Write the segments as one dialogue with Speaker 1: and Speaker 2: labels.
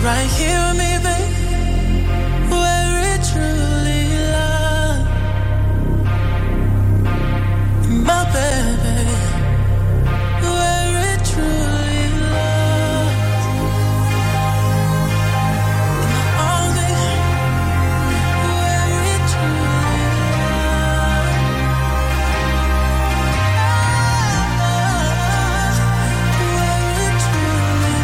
Speaker 1: right here with me, babe, where it truly lies. My baby, where it truly lies. In my arms, baby, where it truly lies. Where it truly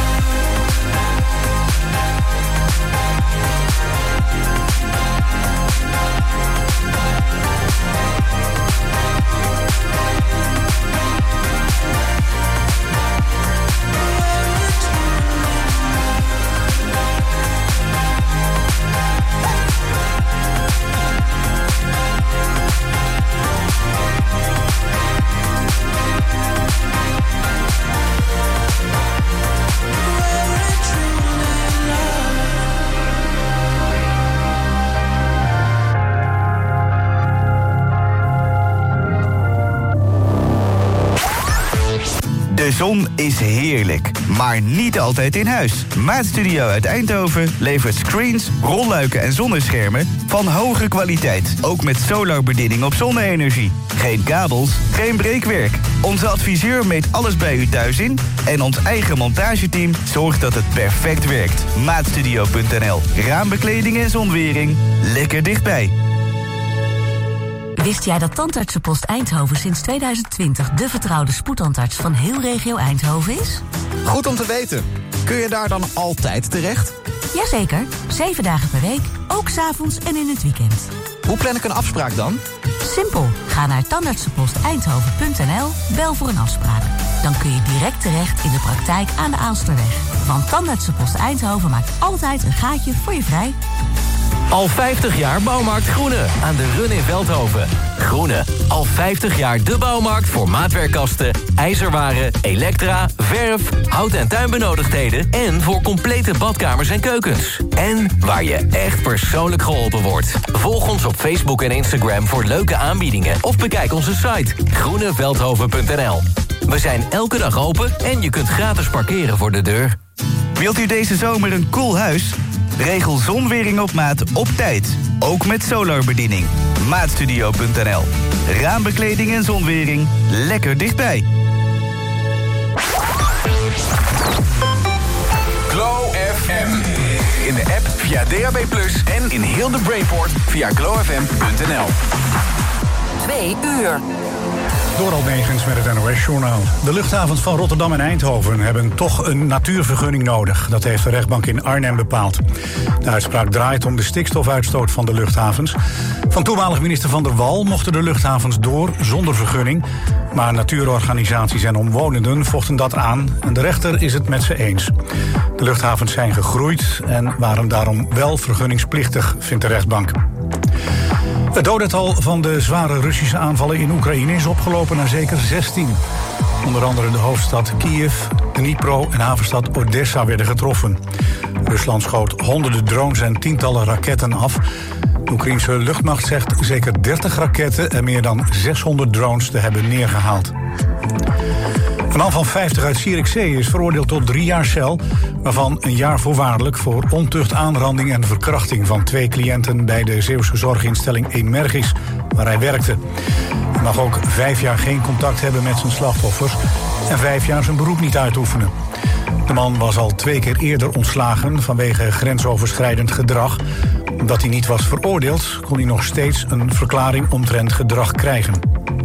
Speaker 2: De zon is heerlijk, maar niet altijd in huis. Maatstudio uit Eindhoven levert screens, rolluiken en zonneschermen van hoge kwaliteit. Ook met solarbediening op zonne-energie. Geen kabels, geen breekwerk. Onze adviseur meet alles bij u thuis in en ons eigen montageteam zorgt dat het perfect werkt. Maatstudio.nl. Raambekleding en zonwering. Lekker dichtbij.
Speaker 3: Wist jij dat Tandartsenpost Eindhoven sinds 2020 de vertrouwde spoedtandarts van heel regio Eindhoven is?
Speaker 4: Goed om te weten. Kun je daar dan altijd terecht?
Speaker 3: Jazeker, 7 dagen per week, ook 's avonds en in het weekend.
Speaker 4: Hoe plan ik een afspraak dan?
Speaker 3: Simpel, ga naar tandartsenposteindhoven.nl, bel voor een afspraak. Dan kun je direct terecht in de praktijk aan de Aalsterweg. Want Tandartsenpost Eindhoven maakt altijd een gaatje voor je vrij.
Speaker 5: Al 50 jaar Bouwmarkt Groene aan de Run in Veldhoven. Groene, al 50 jaar de bouwmarkt voor maatwerkkasten, ijzerwaren, elektra, verf, hout- en tuinbenodigdheden en voor complete badkamers en keukens. En waar je echt persoonlijk geholpen wordt. Volg ons op Facebook en Instagram voor leuke aanbiedingen of bekijk onze site groeneveldhoven.nl. We zijn elke dag open en je kunt gratis parkeren voor de deur.
Speaker 2: Wilt u deze zomer een cool huis? Regel zonwering op maat op tijd. Ook met solarbediening. Maatstudio.nl. Raambekleding en zonwering. Lekker dichtbij.
Speaker 6: Glow FM. In de app via DAB+ en in heel de Brainport via glowfm.nl.
Speaker 3: 2 uur.
Speaker 7: Dorald Megens met het NOS-journaal. De luchthavens van Rotterdam en Eindhoven hebben toch een natuurvergunning nodig. Dat heeft de rechtbank in Arnhem bepaald. De uitspraak draait om de stikstofuitstoot van de luchthavens. Van toenmalig minister Van der Wal mochten de luchthavens door zonder vergunning. Maar natuurorganisaties en omwonenden vochten dat aan. En de rechter is het met ze eens. De luchthavens zijn gegroeid en waren daarom wel vergunningsplichtig, vindt de rechtbank. Het dodental van de zware Russische aanvallen in Oekraïne is opgelopen naar zeker 16. Onder andere de hoofdstad Kiev, Dnipro en havenstad Odessa werden getroffen. Rusland schoot honderden drones en tientallen raketten af. De Oekraïnse luchtmacht zegt zeker 30 raketten en meer dan 600 drones te hebben neergehaald. Een man van 50 uit Zierikzee is veroordeeld tot 3 jaar cel, waarvan een jaar voorwaardelijk voor ontucht, aanranding en verkrachting van 2 cliënten bij de Zeeuwse zorginstelling Emergis, waar hij werkte. Hij mag ook 5 jaar geen contact hebben met zijn slachtoffers en 5 jaar zijn beroep niet uitoefenen. De man was al 2 keer eerder ontslagen vanwege grensoverschrijdend gedrag. Omdat hij niet was veroordeeld, kon hij nog steeds een verklaring omtrent gedrag krijgen.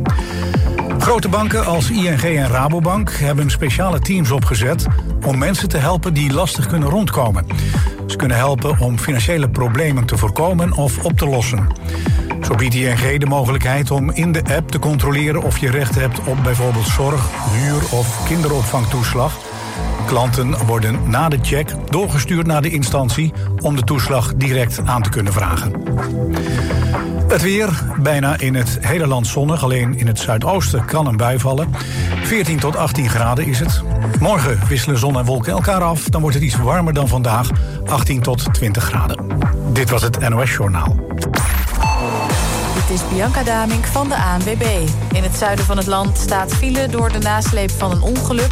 Speaker 7: Grote banken als ING en Rabobank hebben speciale teams opgezet om mensen te helpen die lastig kunnen rondkomen. Ze kunnen helpen om financiële problemen te voorkomen of op te lossen. Zo biedt ING de mogelijkheid om in de app te controleren of je recht hebt op bijvoorbeeld zorg, huur of kinderopvangtoeslag. Klanten worden na de check doorgestuurd naar de instantie om de toeslag direct aan te kunnen vragen. Het weer, bijna in het hele land zonnig. Alleen in het zuidoosten kan een bui vallen. 14 tot 18 graden is het. Morgen wisselen zon en wolken elkaar af. Dan wordt het iets warmer dan vandaag. 18 tot 20 graden. Dit was het NOS Journaal.
Speaker 8: Dit is Bianca Damink van de ANWB. In het zuiden van het land staat file door de nasleep van een ongeluk.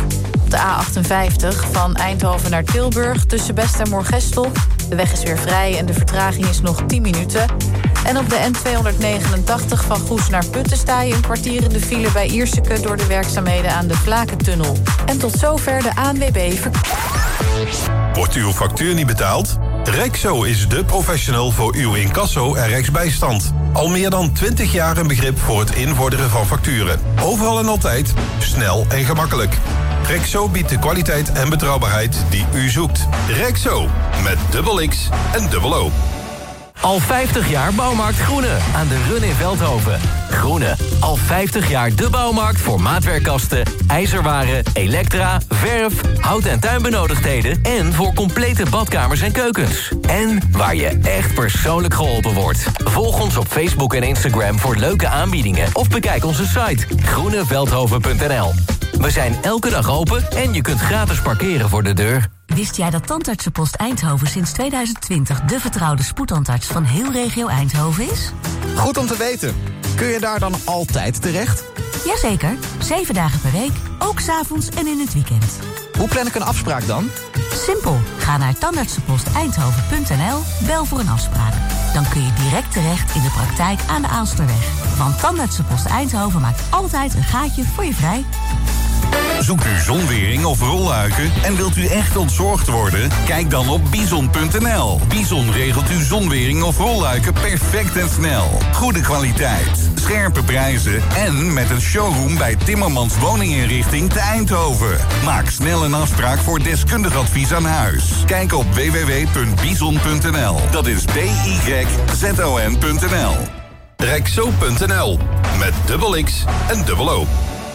Speaker 8: Op de A58 van Eindhoven naar Tilburg tussen Best en Moergestel. De weg is weer vrij en de vertraging is nog 10 minuten. En op de N289 van Goes naar Putten sta je een kwartier in de file bij Ierseke door de werkzaamheden aan de Vlakentunnel. En tot zover de ANWB.
Speaker 9: Wordt uw factuur niet betaald? Rexo is de professional voor uw incasso en rechtsbijstand. Al meer dan 20 jaar een begrip voor het invorderen van facturen. Overal en altijd, snel en gemakkelijk. Rexo biedt de kwaliteit en betrouwbaarheid die u zoekt. Rexo, met dubbel X en dubbel O.
Speaker 5: Al 50 jaar Bouwmarkt Groene aan de Run in Veldhoven. Groene, al 50 jaar de bouwmarkt voor maatwerkkasten, ijzerwaren, elektra, verf, hout- en tuinbenodigdheden en voor complete badkamers en keukens. En waar je echt persoonlijk geholpen wordt. Volg ons op Facebook en Instagram voor leuke aanbiedingen of bekijk onze site groeneveldhoven.nl. We zijn elke dag open en je kunt gratis parkeren voor de deur.
Speaker 3: Wist jij dat Tandartsenpost Eindhoven sinds 2020 de vertrouwde spoedtandarts van heel regio Eindhoven is?
Speaker 4: Goed om te weten. Kun je daar dan altijd terecht?
Speaker 3: Jazeker, 7 dagen per week, ook 's avonds en in het weekend.
Speaker 4: Hoe plan ik een afspraak dan?
Speaker 3: Simpel, ga naar tandartsenposteindhoven.nl, bel voor een afspraak. Dan kun je direct terecht in de praktijk aan de Aalsterweg. Want Tandartsenpost Eindhoven maakt altijd een gaatje voor je vrij.
Speaker 9: Zoekt u zonwering of rolluiken en wilt u echt ontzorgd worden? Kijk dan op Bison.nl. Bison regelt uw zonwering of rolluiken perfect en snel. Goede kwaliteit, scherpe prijzen en met een showroom bij Timmermans Woninginrichting te Eindhoven. Maak snel een afspraak voor deskundig advies aan huis. Kijk op www.bison.nl. Dat is BYZON.nl. Rexo.nl. Met dubbel X en dubbel O.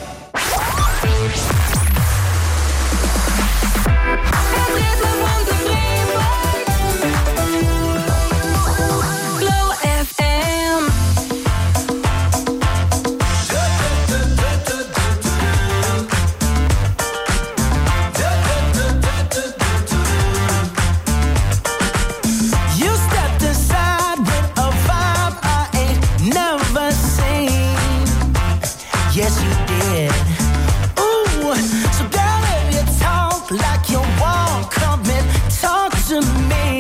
Speaker 1: Yes, you did. Ooh, so girl, if you talk like you want, come and talk to me.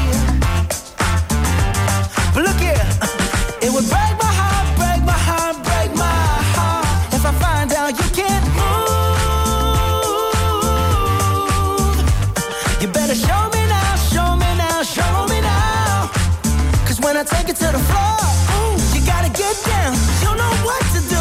Speaker 1: But look here, it would break my heart, break my heart, break my heart if I find out you can't move. You better show me now, show me now, show me now. 'Cause when I take it to the floor, ooh, you gotta get down. You know what to do.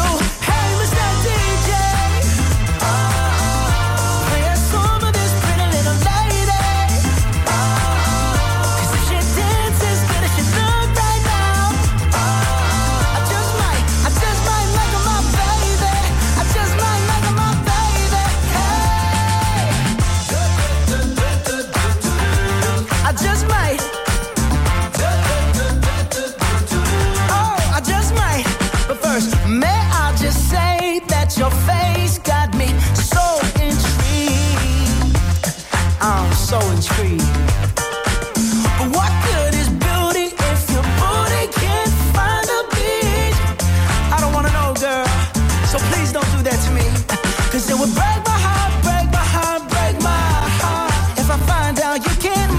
Speaker 1: Your face got me so intrigued. I'm so intrigued. But what good is beauty if your booty can't find a beach? I don't wanna know, girl, so please don't do that to me. 'Cause it would break my heart, break my heart, break my heart if I find out you can't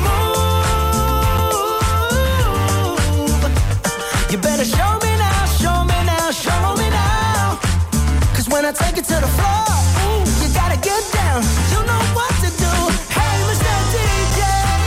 Speaker 1: move. You better show me now, show me now, show me now. When I take it to the floor, ooh, you gotta get down. You know what to do. Hey, Mr. DJ.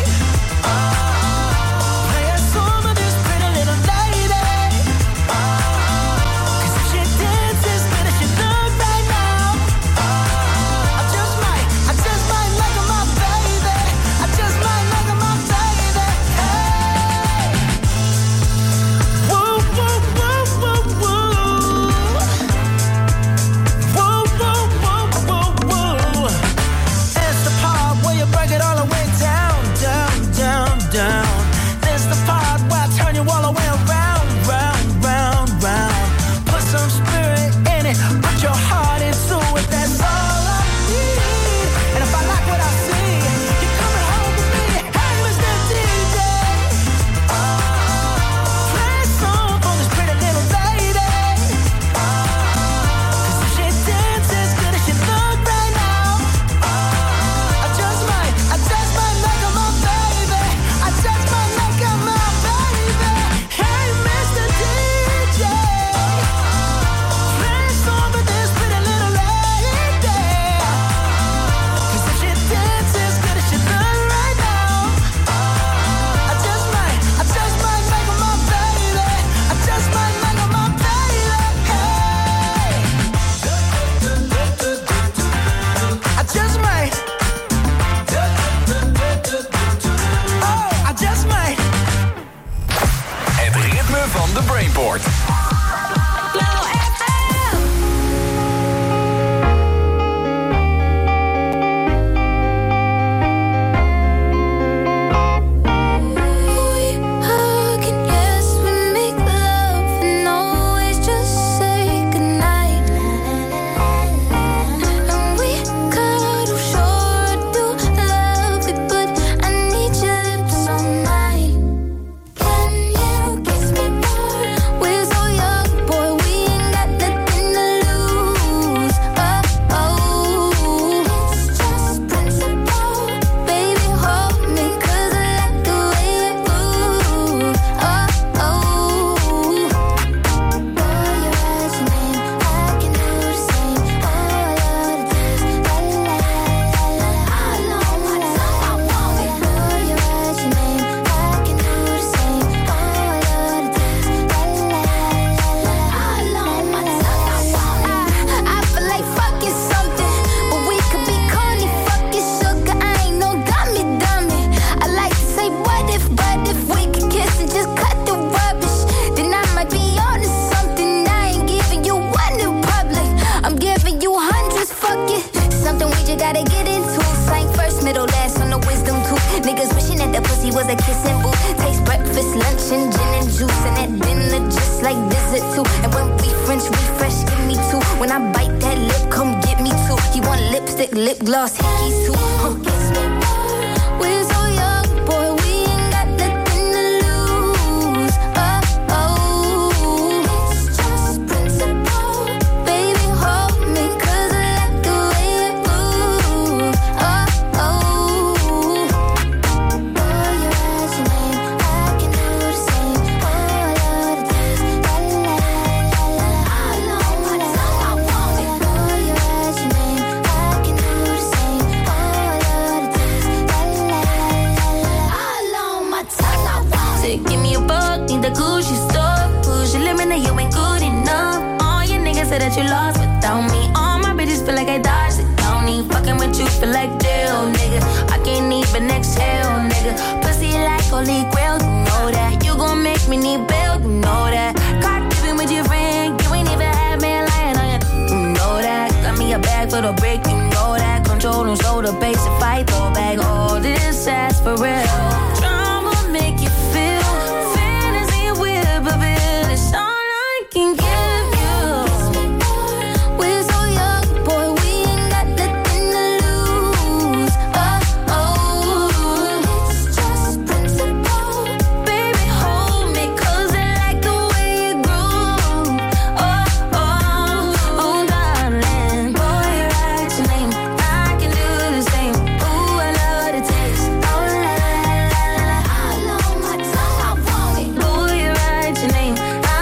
Speaker 6: Brainport.
Speaker 10: Lip gloss, hickeys too. We're so young, boy, we ain't got nothing to lose. Oh, oh, it's just principle. Baby, hold me, 'cause I like the way it moves. Oh, oh. Boy, you write your name, I can do the same. Oh, I love the taste. La la la la la. I know what I want it. Boy, you write your name. Give me a buck, need the Gucci stuff. Push your limit, you ain't good enough. All your niggas say that you lost without me. All my bitches feel like I dodged the county. Fucking with you feel like jail, nigga. I can't even exhale, nigga. Pussy like holy grail, you know that. You gon' make me need bail, you know that. Caught dipping with your friend, you ain't even had man lying on you. You know that. Got me a bag for the break, you know that. Control and shoulder, base and fight, throw back. All this ass for real. Drama make you feel. It's all I can give you. We're so young, boy, we ain't got nothing to lose. Oh, oh, it's just principle. Baby, hold me, 'cause I like the way you groove. Oh, oh, oh, darling. Boy, you write your name, I can do the same. Ooh, I love the taste. Oh, la, la, la, la. I know my tongue, I want it. Boy, you write your name.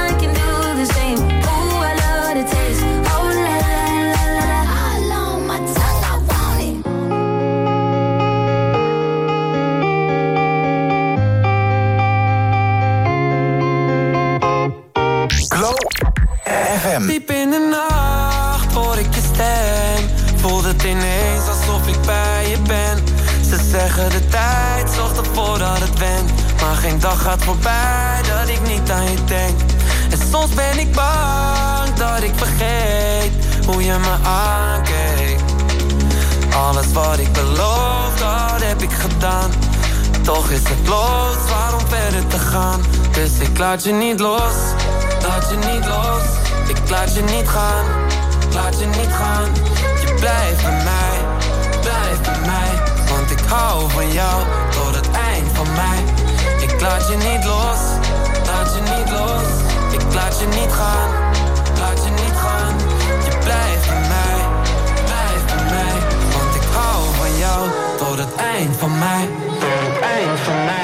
Speaker 11: Diep in de nacht hoor ik je stem. Voel het ineens alsof ik bij je ben. Ze zeggen de tijd zorgt ervoor dat het went. Maar geen dag gaat voorbij dat ik niet aan je denk. En soms ben ik bang dat ik vergeet hoe je me aankeek. Alles wat ik beloof, dat heb ik gedaan. Toch is het los, waarom verder te gaan? Dus ik laat je niet los, laat je niet los. Ik laat je niet gaan, laat je niet gaan. Je blijft bij mij, blijf bij mij. Want ik hou van jou tot het eind van mij. Ik laat je niet los, laat je niet los. Ik laat je niet gaan, laat je niet gaan. Je blijft bij mij, blijf bij mij. Want ik hou van jou tot het eind van mij. Tot het eind van mij.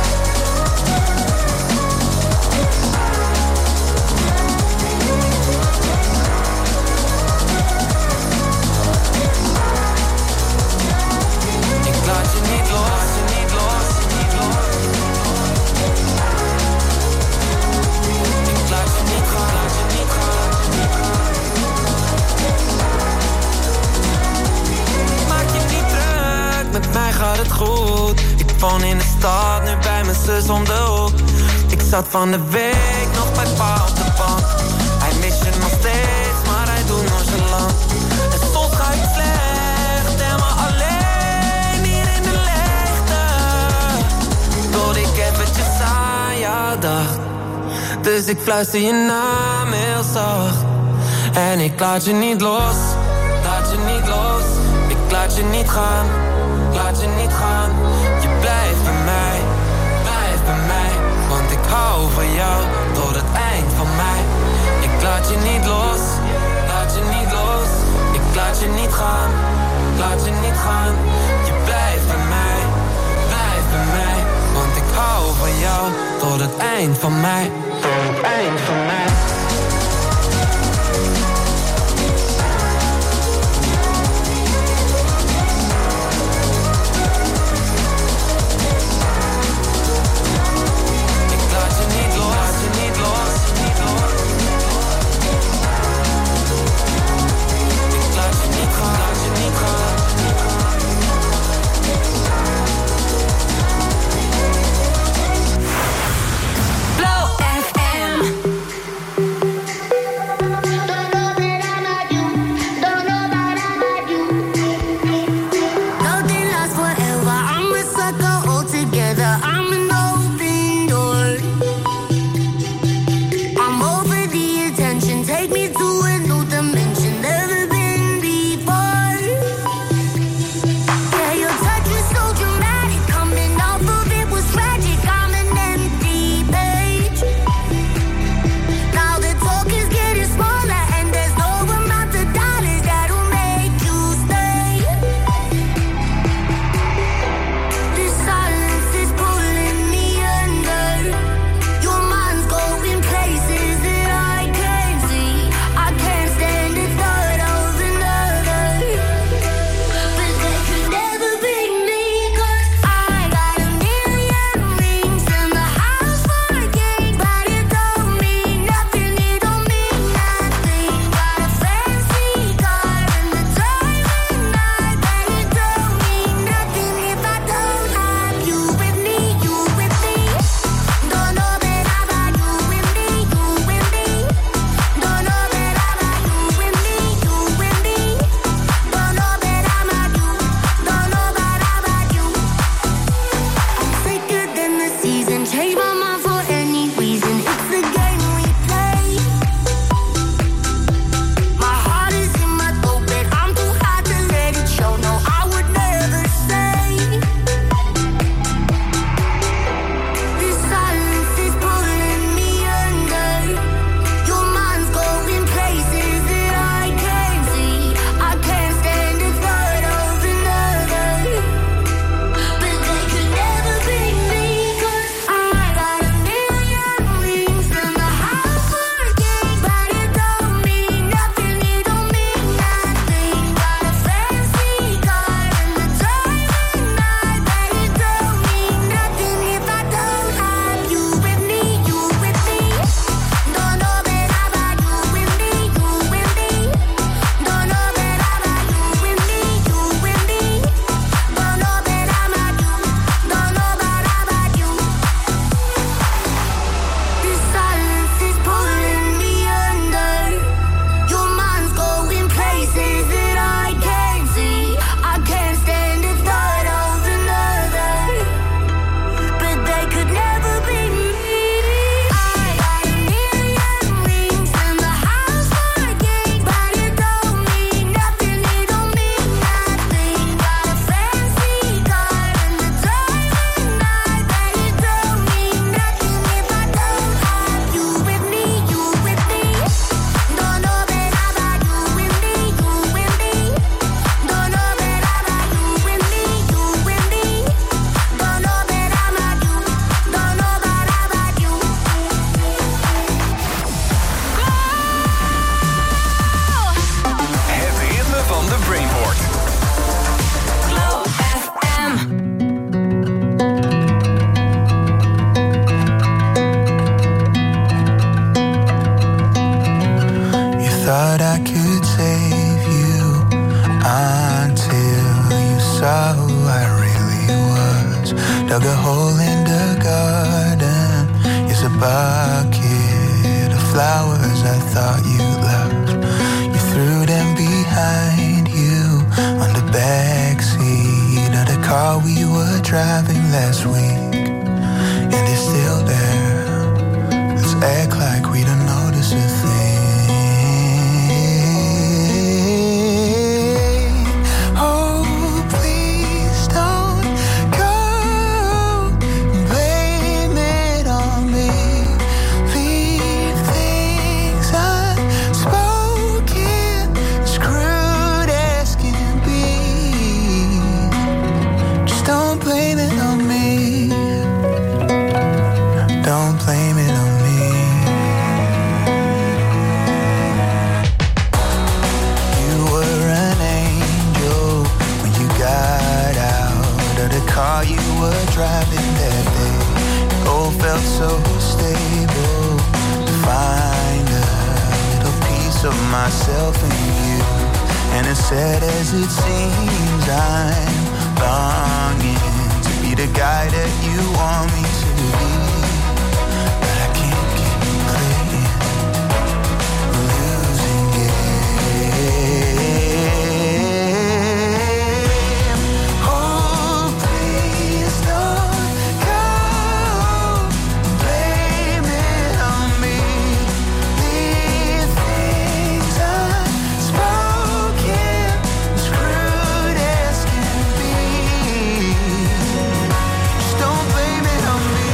Speaker 11: Laat je niet los, niet los, niet los. Ik laat je niet gaan, laat je niet gaan, niet gaan. Maak je niet druk, met mij gaat het goed. Ik woon in de stad, nu bij mijn zus om de hoek. Ik zat van de week nog bij pa op de bank. Hij mist je nog steeds, maar hij doet nonchalant. En soms ga ik slecht en maar alleen hier in de leegte. Tot ik eventjes aan jou dacht. Dus ik fluister je naam heel zacht. En ik laat je niet los, laat je niet los. Ik laat je niet gaan, laat je niet gaan. Je blijft bij mij, blijf bij mij. Want ik hou van jou tot het eind van mij. Ik laat je niet los, laat je niet los. Ik laat je niet gaan, laat je niet gaan. Je blijft bij mij, blijf bij mij. Want ik hou van jou tot het eind van mij. Tot het eind van mij.
Speaker 12: dug a hole in the garden. Yes, bucket of flowers I thought you loved. You threw them behind you on the backseat of the car we were driving last week. And they're still there. Let's act like we don't notice a thing. Car you were driving that day, it all felt so stable. To find a little piece of myself in you, and as sad as it seems, I'm longing to be the guy that you want me to be, but I can't keep playing, losing it.
Speaker 1: Don't blame it on me.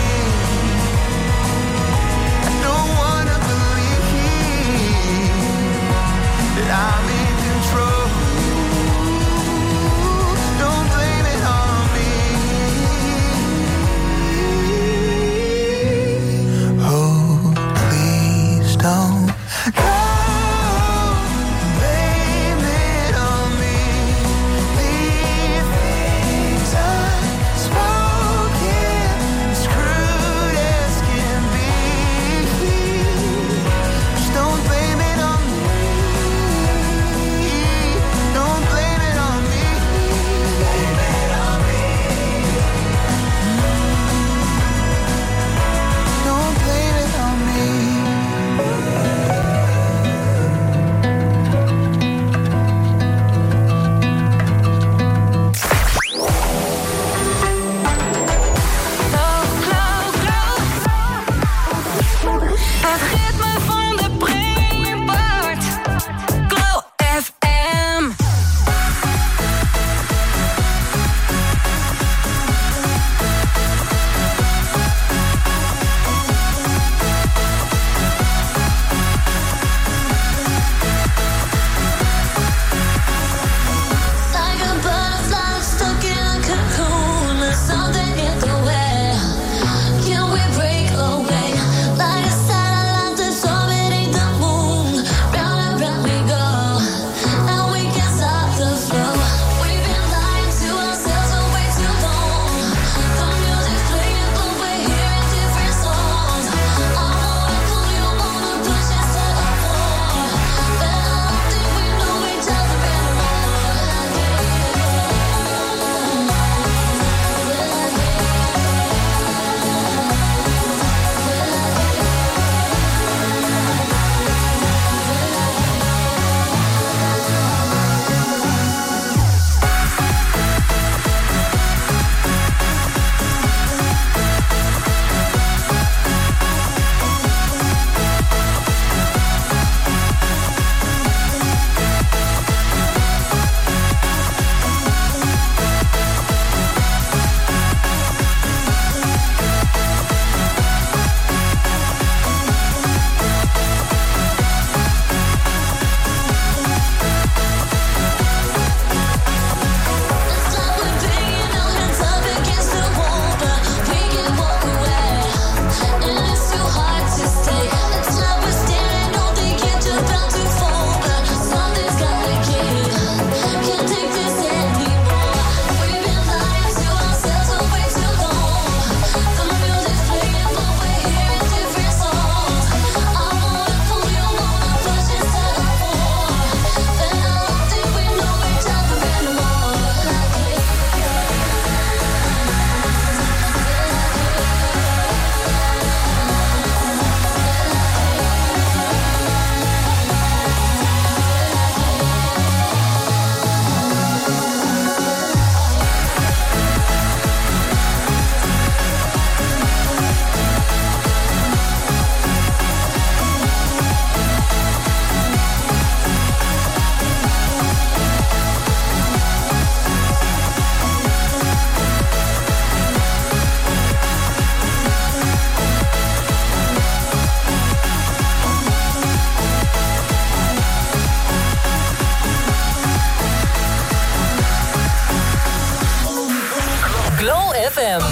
Speaker 13: Glow FM.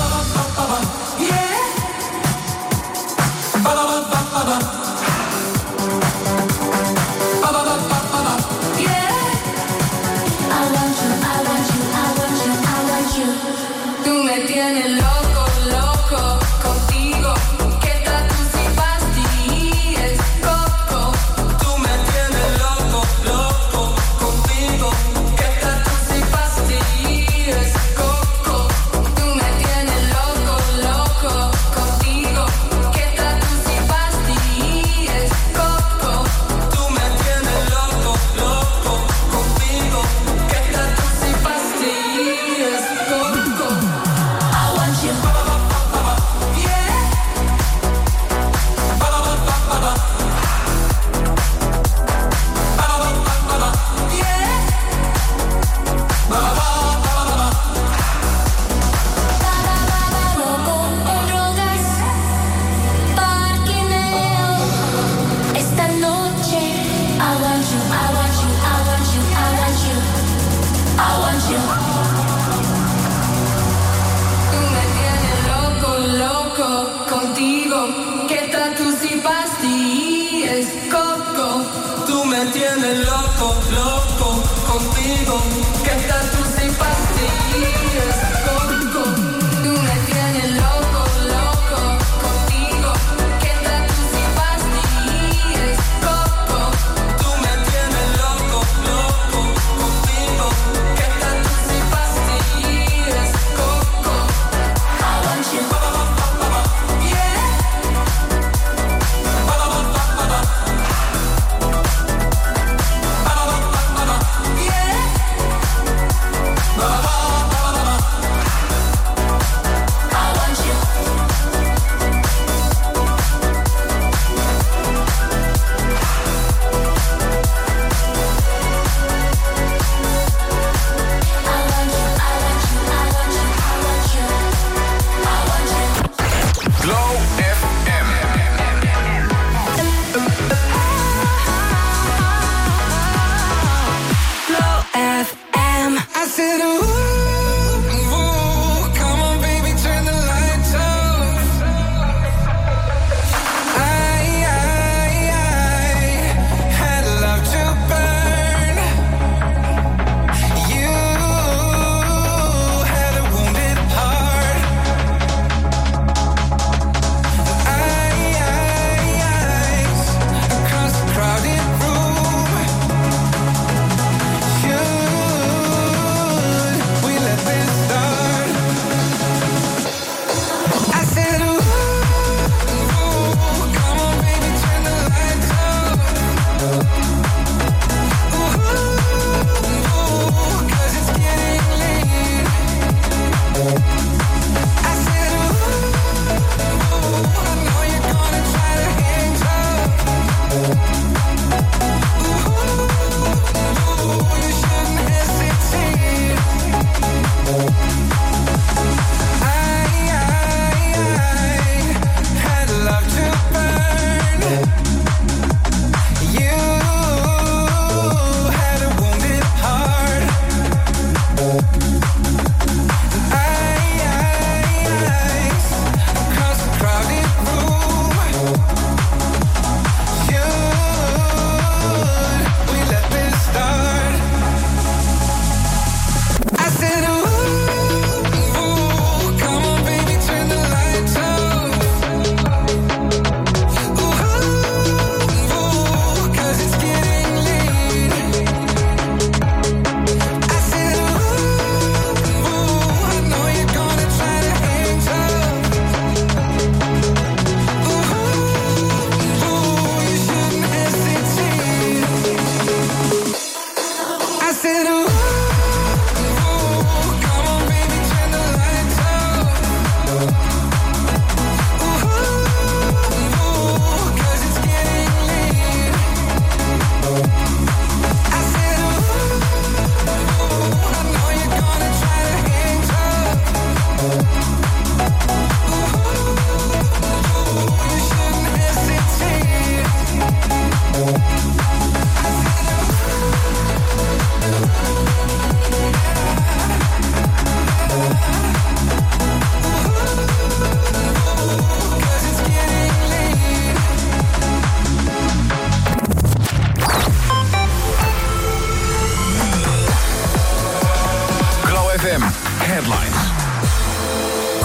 Speaker 14: Tú me tienes loco, loco contigo. ¿Qué tal tú si pastillas, coco? Tú me tienes loco, loco contigo. ¿Qué tal tú si pastillas, coco? Tú me tienes loco, loco contigo. ¿Qué tal tú si pastillas, coco? Tú me tienes loco, loco contigo. ¿Qué tal tú si pastillas, coco? I want you. Esta noche, I want you, I want you, I want you, I want you, I want you. Tú me tienes loco, loco contigo. ¿Qué tal tú si pastillas, coco? Tú me tienes loco, loco contigo. ¿Qué tal tú si pastillas, coco? Tú me tienes loco, loco contigo. ¿Qué tal tú si pastillas, coco? Tú me tienes loco, loco contigo. ¿Qué tal tú si pastillas, coco? I want you.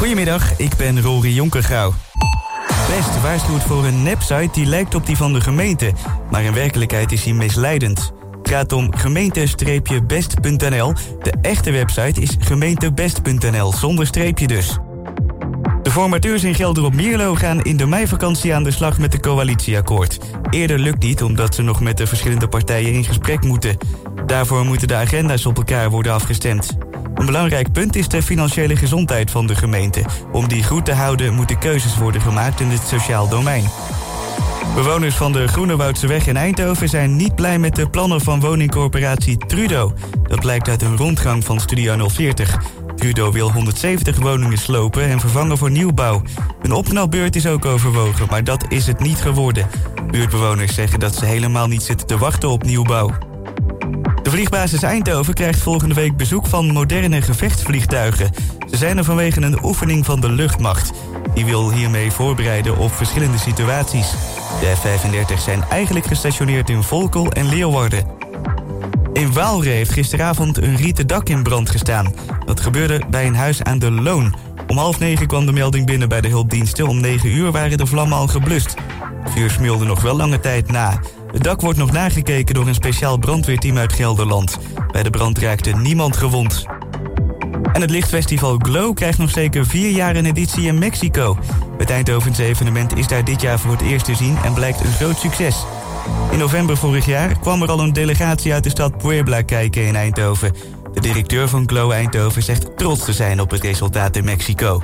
Speaker 2: Goedemiddag, ik ben Rory Jonkergouw. Best waarschuwt voor een nepsite die lijkt op die van de gemeente, maar in werkelijkheid is die misleidend. Het gaat om gemeente-best.nl. De echte website is gemeentebest.nl, zonder streepje dus. De formateurs in Gelder op Mierlo gaan in de meivakantie aan de slag met de coalitieakkoord. Eerder lukt niet omdat ze nog met de verschillende partijen in gesprek moeten. Daarvoor moeten de agenda's op elkaar worden afgestemd. Een belangrijk punt is de financiële gezondheid van de gemeente. Om die goed te houden moeten keuzes worden gemaakt in het sociaal domein. Bewoners van de Groenewoudse in Eindhoven zijn niet blij met de plannen van woningcorporatie Trudo. Dat blijkt uit een rondgang van Studio 040. Trudo wil 170 woningen slopen en vervangen voor nieuwbouw. Een opknapbeurt is ook overwogen, maar dat is het niet geworden. Buurtbewoners zeggen dat ze helemaal niet zitten te wachten op nieuwbouw. De vliegbasis Eindhoven krijgt volgende week bezoek van moderne gevechtsvliegtuigen. Ze zijn er vanwege een oefening van de luchtmacht. Die wil hiermee voorbereiden op verschillende situaties. De F-35 zijn eigenlijk gestationeerd in Volkel en Leeuwarden. In Waalre heeft gisteravond een rieten dak in brand gestaan. Dat gebeurde bij een huis aan de Loon. Om 8:30 kwam de melding binnen bij de hulpdiensten. Om 9:00 waren de vlammen al geblust. Het vuur smeulde nog wel lange tijd na. Het dak wordt nog nagekeken door een speciaal brandweerteam uit Gelderland. Bij de brand raakte niemand gewond. En het lichtfestival Glow krijgt nog zeker 4 jaar een editie in Mexico. Het Eindhovense evenement is daar dit jaar voor het eerst te zien en blijkt een groot succes. In november vorig jaar kwam er al een delegatie uit de stad Puebla kijken in Eindhoven. De directeur van Glow Eindhoven zegt trots te zijn op het resultaat in Mexico.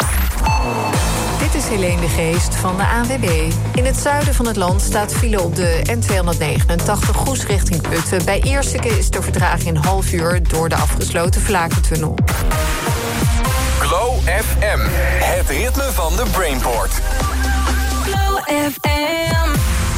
Speaker 13: Dit is Helene de Geest van de ANWB. In het zuiden van het land staat file op de N289 Goes richting Putten. Bij Ierseke is de vertraging een half uur door de afgesloten Vlakentunnel.
Speaker 6: Glow FM, het ritme van de Brainport.
Speaker 14: Glow FM.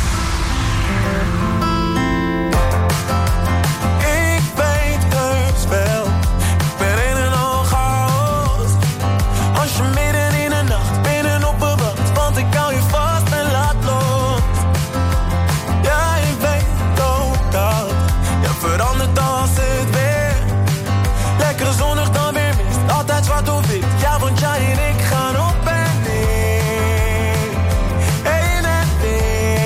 Speaker 11: Ik weet heus wel, ik ben in een al chaos. Als je midden in de nacht binnen op me wacht, want ik hou je vast en laat los. Ja, ik weet ook dat, ja, verandert als het weer. Lekker zonnig dan weer mist, altijd zwart of wit. Ja, want jij en ik gaan op en neer. Heen en weer.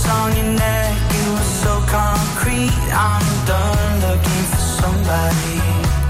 Speaker 1: on your neck, it was so concrete. I'm done looking for somebody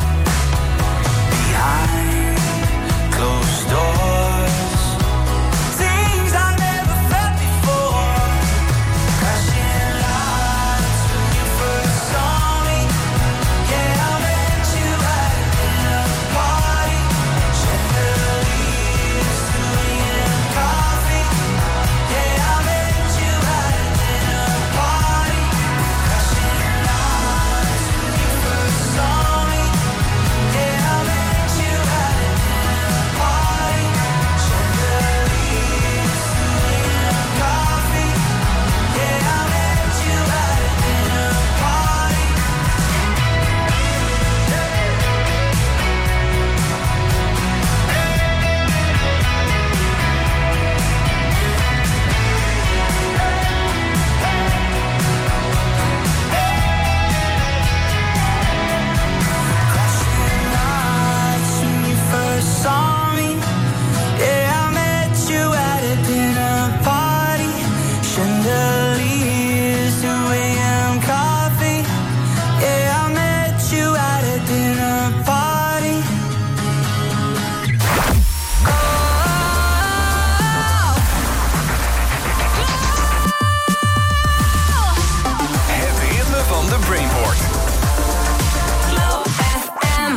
Speaker 1: behind closed doors. Things I never felt before. Crashing lights when you first saw me. Yeah, I met you at a dinner party. Chandeliers, Korean coffee. Yeah, I met you at a dinner party. Crashing lights when you first saw me. Yeah, I met you at a dinner party. Chandeliers, Korean coffee. Yeah, I met you at a dinner party. Crashing lights when you first saw me. Yeah, I met you at a dinner party. Chandeliers, 2 a.m. coffee. Yeah, I met you at a dinner party.
Speaker 6: Het ritme van de Brainport.
Speaker 10: Glow FM.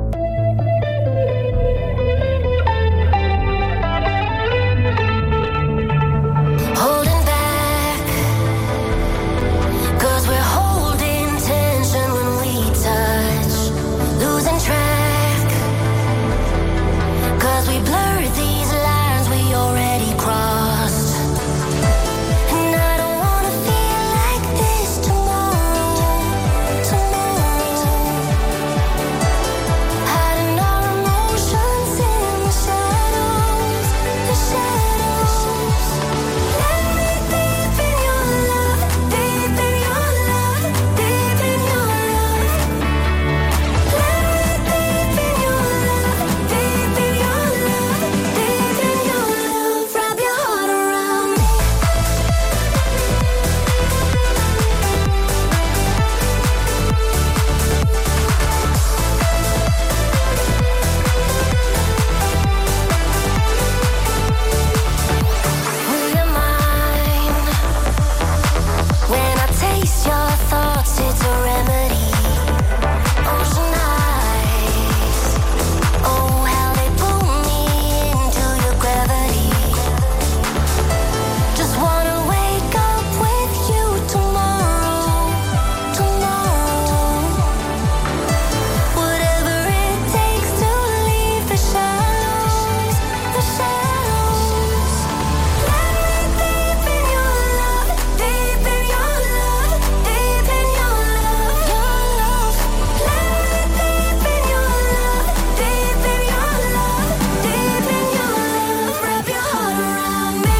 Speaker 10: Holding back, 'cause we're holding tension when we touch. Losing track, 'cause we blurred these lines we already crossed. And I don't wanna feel like this tomorrow. Hiding our emotions in the shadows. Let me deep in your love, deep in your love, deep in your love. Let me deep in your love, deep in your love, deep in your love. Wrap your heart around me. Will you mind when I taste your thoughts? It's a remedy. Ocean eyes, oh how they pull me into your gravity. Just wanna wake up with you tomorrow. Whatever it takes to leave the shadows. Let me deep in your love, deep in your love, deep in your love, Let me deep in your love, deep in your love, deep in your love. Wrap your heart around me.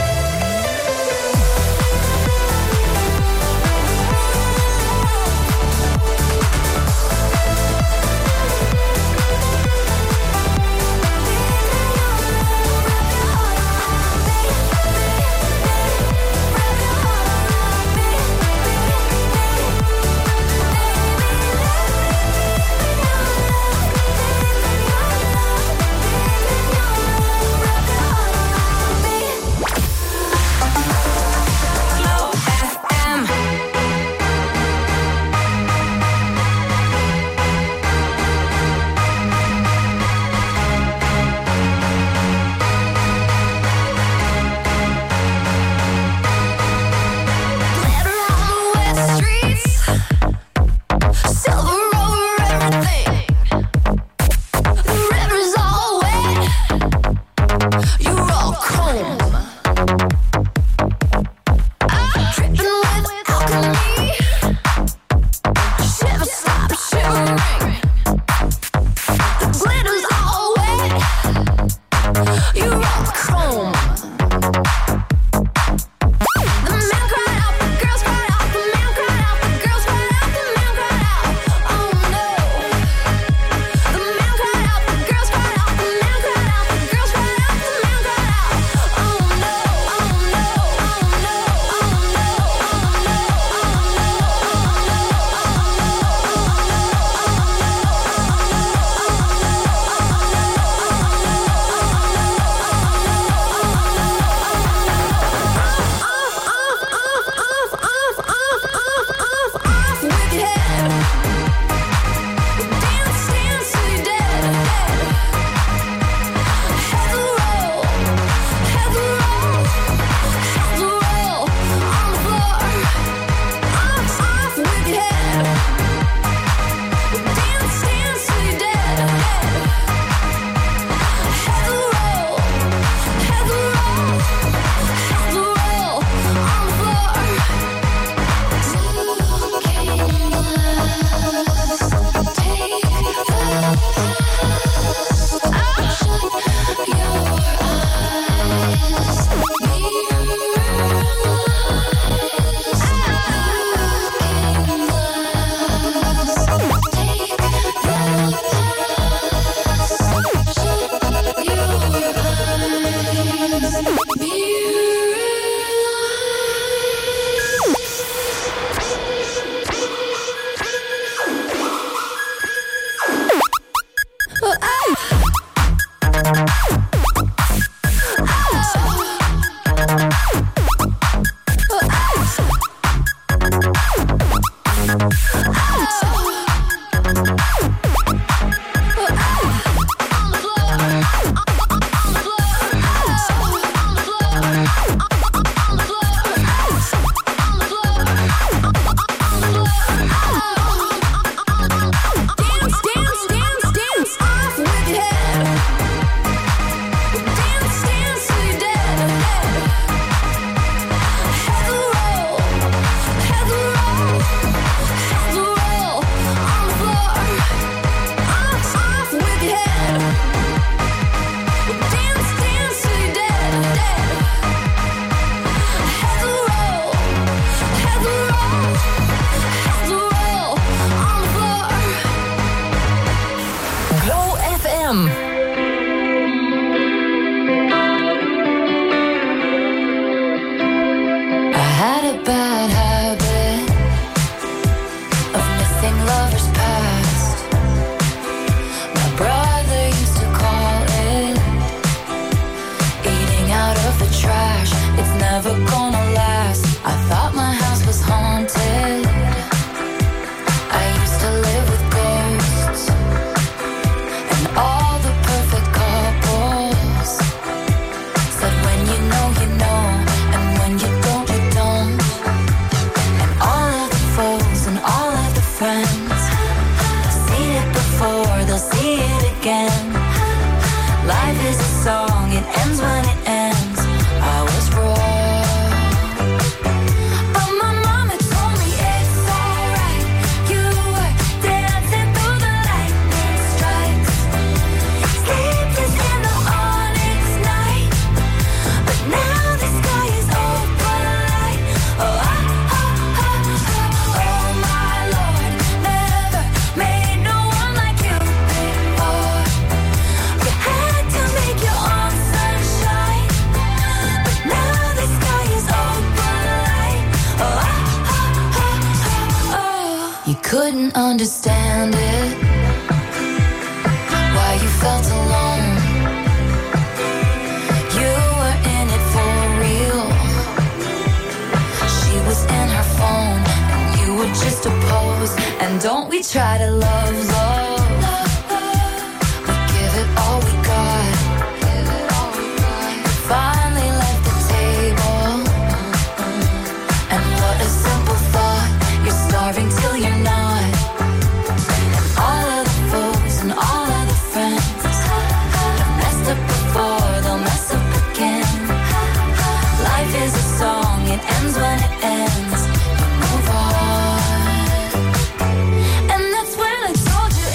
Speaker 10: Glow FM. Glitter on the wet streets, silver over everything. The river's all wet, you're all chrome. I'm dripping with alchemy. Shiver, stop shivering. The glitter's all wet, you're all chrome. The man cried out, the girls cried out, the man cried out, the girls cried out, the man cried out. Oh no. The man cried out, the girls cried out, the man cried out, the girls cried out, the man cried out. Oh no, oh no, oh no, oh no. past. My brother used to call it eating out of the trash. It's never gonna last. I thought my house was haunted. I used to live with ghosts and all the perfect couples said when you know, and when you don't, you don't. And all of the foes and all of the friends, seen it before, they'll see it again. Life is a song, it ends when it ends. I was wrong, but my mama told me it's alright. You were dancing through the lightning strikes, sleepless in the onyx night, but now the sky is open light. Oh, oh my Lord, never made no one like you before. You had to make your own sunshine, but now the sky is open light. Oh, you couldn't understand it, why you felt alone. You were in it for real. She was in her phone, and you were just a pose. And don't we try to love, we give it all we got. Finally left the table, and what a simple thought. You're starving till you're not. And all of the foes and all of the friends have messed up before, they'll mess up again. Life is a song, it ends when it ends. You move on. And that's when I told you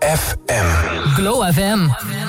Speaker 6: FM.
Speaker 15: Glow FM.